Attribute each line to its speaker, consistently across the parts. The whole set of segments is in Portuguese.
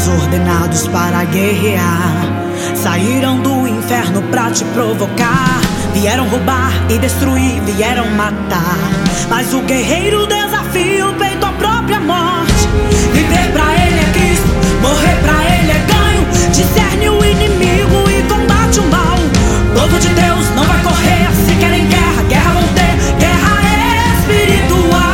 Speaker 1: soldados ordenados para guerrear. Saíram do inferno pra te provocar. Vieram roubar e destruir, vieram matar. Mas o guerreiro desafia o peito à própria morte. Viver pra ele é Cristo, morrer pra ele é ganho. Discerne o inimigo e combate o mal. O povo de Deus não vai correr. Se querem guerra, guerra vão ter. Guerra é espiritual.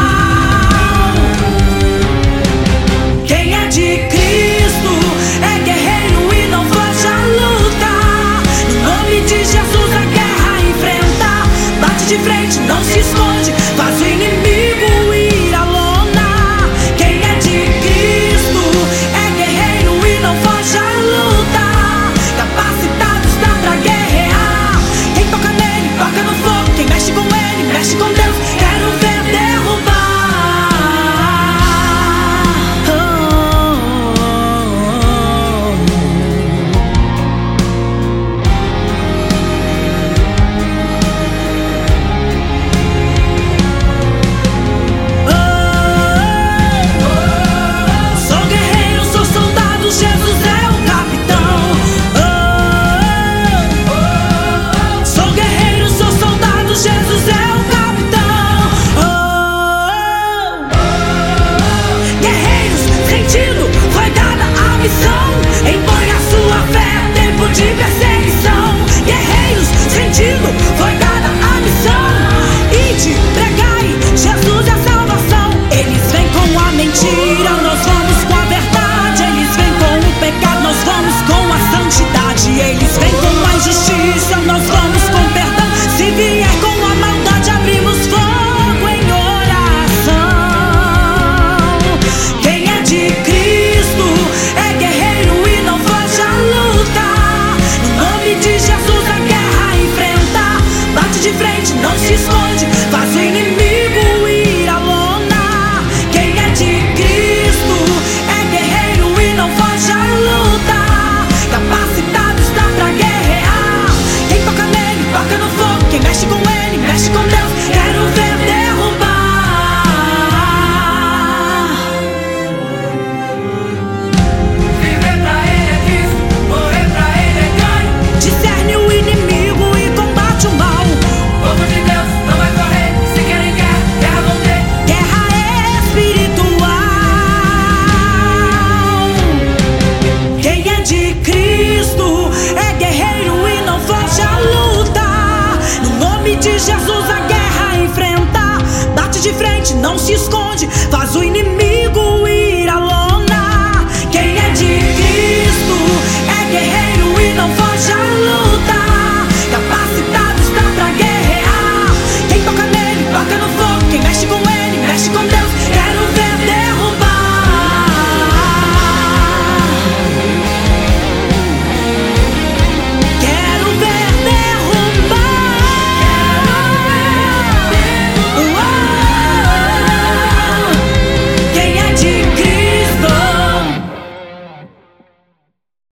Speaker 1: Quem é de Cristo é guerreiro e não foge à luta. No nome de Jesus a guerra enfrenta. Bate de frente, não se esconde. Faz o inimigo ir à lona. Quem é de Cristo é guerreiro e não foge à luta. Capacitado está pra guerrear. Quem toca nele, toca no fogo. Quem mexe com ele, mexe com Deus. Quero ver derrubar. Não se esconde, faz o inimigo ir à lona. Quem é de Cristo é guerreiro e não foge à luta. Capacitado está pra guerrear. Quem toca nele, toca no fogo. Quem mexe com ele, mexe com Deus. Quero ver derrubar. Viver pra ele é Cristo, morrer pra ele é ganho. Discerne o inimigo e combate o mal. O povo de Deus não vai correr. Se querem guerra, guerra vão ter. Guerra é espiritual. Quem é de Cristo é guerreiro e não foge à luta. No nome de Jesus a guerra enfrenta. Bate de frente, não se esconde. Faz o inimigo